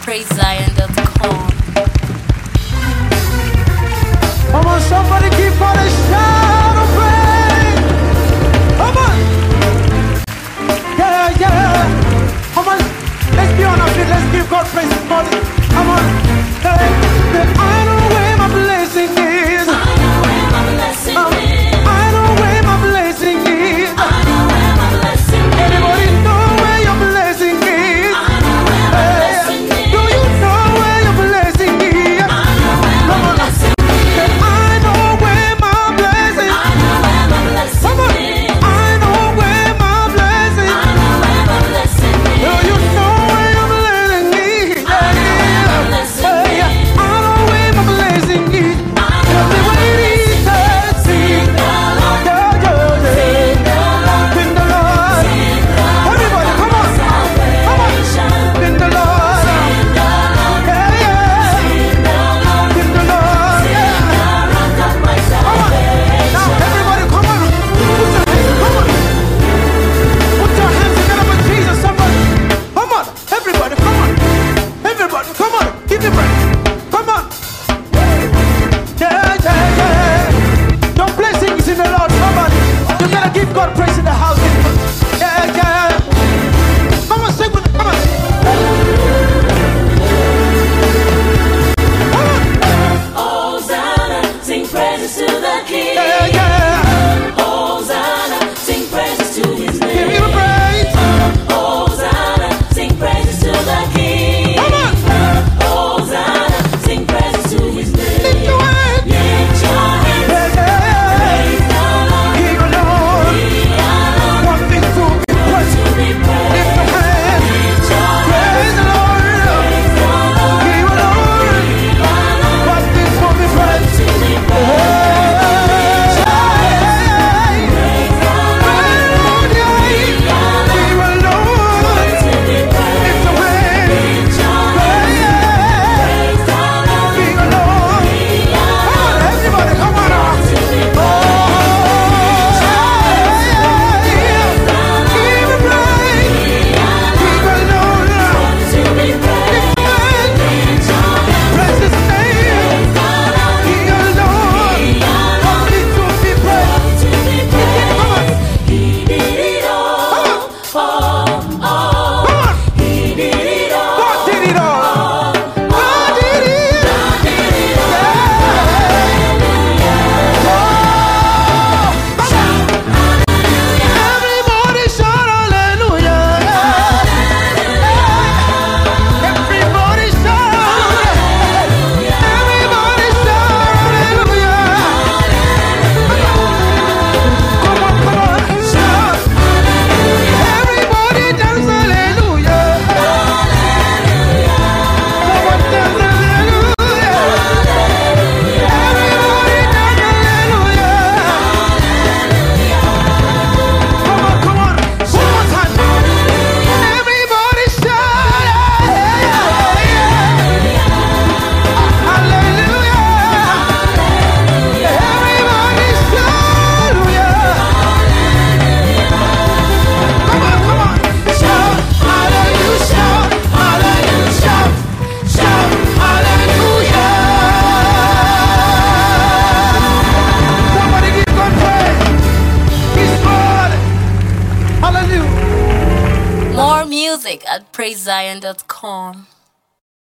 PraiseZion.com. Come on, somebody keep on a shout of praise. Come on. Yeah, yeah. Come on. Let's be on our feet. Let's give God praise this morning. Come on. Hey, I know where my blessing is. I know where my blessing is. I know where my blessing is. I know where my blessing is. Anybody know where your blessing is? I know where my blessing is. Do you know where your blessing is? I know where my blessing is. I know where my blessing is. I know where my blessing is. I know where my blessing is. I know where my blessing is. Do you know where your blessing is? I know where my blessing is. I know where my blessing is. Tell me what it is. Sing the Lord. Yeah, yeah, yeah. Sing the Lord. Everybody, come on. Come on. Sing the Lord. Yeah, yeah. Sing the Lord. Yeah. Come on. Now, everybody, come on. Put your hands together for Jesus, somebody. Come on. Everybody, come on. Everybody, come on. Give me breath. Come on. Yeah, yeah, yeah. Your blessing is in the Lord, somebody. You gotta give God praise in the house. Yeah, yeah. Come on, sing with me. Come on. Come on. Hosanna, sing praises to the King. Yeah, yeah. Hosanna, sing praises to His Give name. you praise. Hosanna, sing praises to the King. Come on. Hosanna, sing praises to His Lift name. your hands. Lift your hands, Yeah, yeah. praise the Lord. He alone. He alone One thing to be praised. to be praised. Lift your hands. Lift your hands, Praise the Lord. praise the Lord. He alone. He alone One thing to be praised. to be praised. More music at PraiseZion.com.